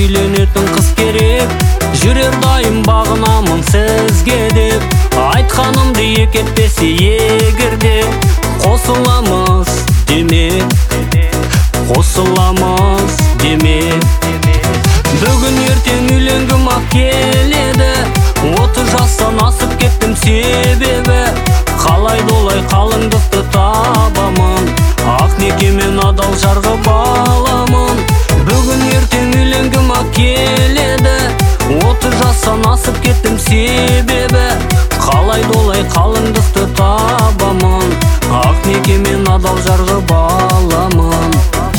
үйленетін қыз керек, жүрер дайым бағынамын сізге деп. Айтқанымды екі етпесе егерде, қосыламыз демек, қосыламыз демек. Бүгін ертең үйленгім ақ келеді, 30 жастан асып кеттім себебі. Қалайды олай қалыңдықты табамын, ақ некемен адал жарға баламын. Бүгін ертең үйленгім ақ келеді, 30 жастан асып кеттім себебі. Қалайды олай қалыңдықты табамын, ақ некемен адал жарға баламын.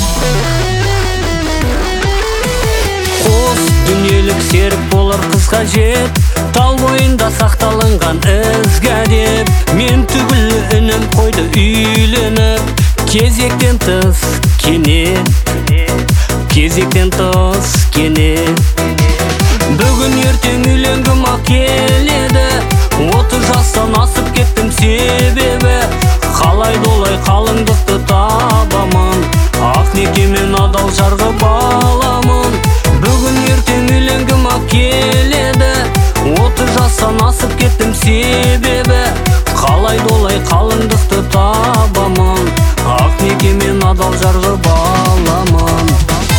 Қос дүниелік серік болар қыз қажет, тал бойында сақталынған ізгі әдеп. Мен түгіл інім қойды үйленіп, кезектен тыс кенет, кезектен тыс кенет. Бүгін ертең үйленгім ақ келеді, 30 жастан асып кеттім себебі. Қалайды олай қалыңдықты табамын, ақ некемен адал жарға баламын. Бүгін ертең үйленгім ақ келеді, 30 жастан асып кеттім себебі. Қалайды олай қалыңдықты табамын, ақ некемен адал жарға баламын.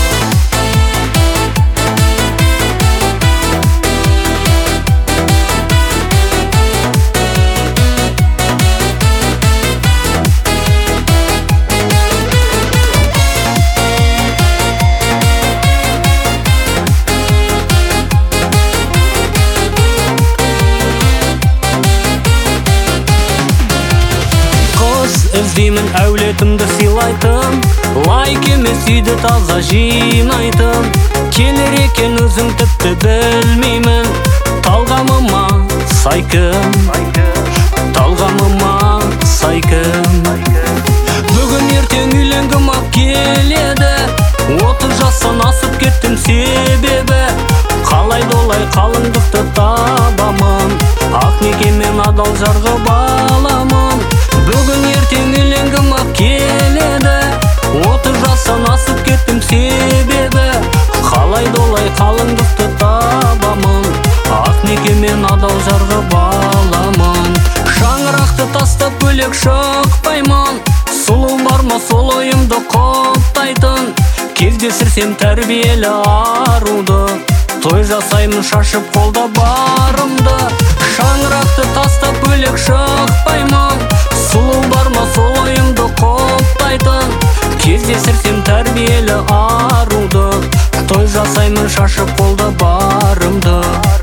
Іздеймін әулетімді сыйлайтын, лайк емес үйді таза жинайтын. Келер екен өзім тіпті білмеймін, талғамыма сай кім, талғамыма сай кім. Бүгін ертең үйленгім ақ келеді, 30 жастан асып кеттім себебі. Қалайды олай қалыңдықты табамын, ақ некемен адал жарға баламын. Бүгін ертең үйленгім ақ келеді, 30 жастан асып кеттім себебі. Қалайды олай қалыңдықты табамын, ақ некемен адал жарға баламын. Шаңырақты тастап бөлек шықпаймын, сұлу бар ма сол ойымды құптайтын. Кездестірсем тәрбиелі аруды, той жасаймын шашып қолда барымды. Шаңырақты тастап бөлек шықпаймын, сұлу бар ма сол ойымды құптайтын. Кездестірсем тәрбиелі аруды, той жасаймын шашып қолда барымды.